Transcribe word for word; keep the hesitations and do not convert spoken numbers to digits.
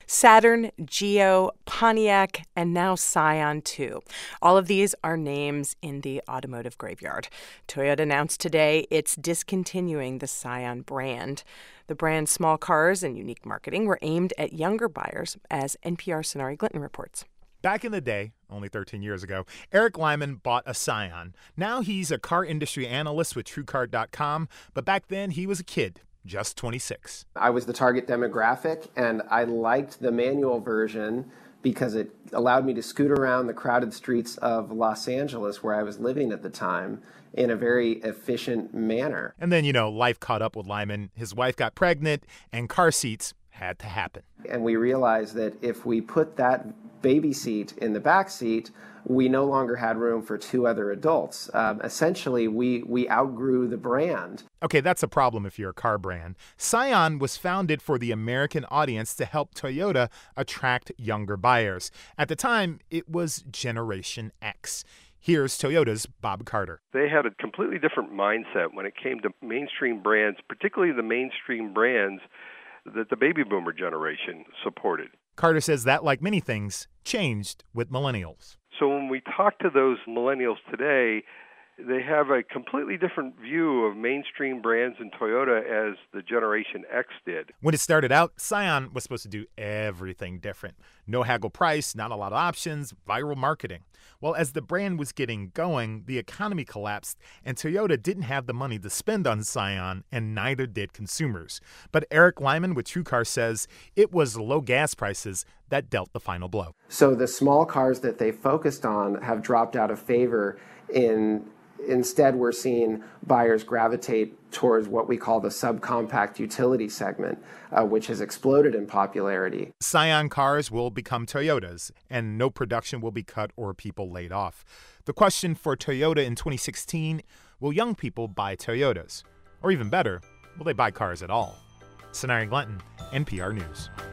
Saturn, Geo, Pontiac, and now Scion too. All of these are names in the automotive graveyard. Toyota announced today it's discontinuing the Scion brand. The brand's small cars and unique marketing were aimed at younger buyers, as N P R's Sonari Glinton reports. Back in the day, only thirteen years ago, Eric Lyman bought a Scion. Now he's a car industry analyst with True Car dot com, but back then he was a kid, just twenty-six. I was the target demographic, and I liked the manual version because it allowed me to scoot around the crowded streets of Los Angeles, where I was living at the time, in a very efficient manner. And then, you know, life caught up with Lyman. His wife got pregnant, and car seats had to happen. And we realized that if we put that baby seat in the back seat, we no longer had room for two other adults. Um, essentially, we, we outgrew the brand. Okay, that's a problem if you're a car brand. Scion was founded for the American audience to help Toyota attract younger buyers. At the time, it was Generation X. Here's Toyota's Bob Carter. They had a completely different mindset when it came to mainstream brands, particularly the mainstream brands that the baby boomer generation supported. Carter says that, like many things, changed with millennials. So when we talk to those millennials today, they have a completely different view of mainstream brands and Toyota as the Generation X did. When it started out, Scion was supposed to do everything different. No haggle price, not a lot of options, viral marketing. Well, as the brand was getting going, the economy collapsed, and Toyota didn't have the money to spend on Scion, and neither did consumers. But Eric Lyman with TrueCar says it was low gas prices that dealt the final blow. So the small cars that they focused on have dropped out of favor. In Instead, we're seeing buyers gravitate towards what we call the subcompact utility segment, uh, which has exploded in popularity. Scion cars will become Toyotas, and no production will be cut or people laid off. The question for Toyota in twenty sixteen, will young people buy Toyotas? Or even better, will they buy cars at all? Sonari Glinton, N P R News.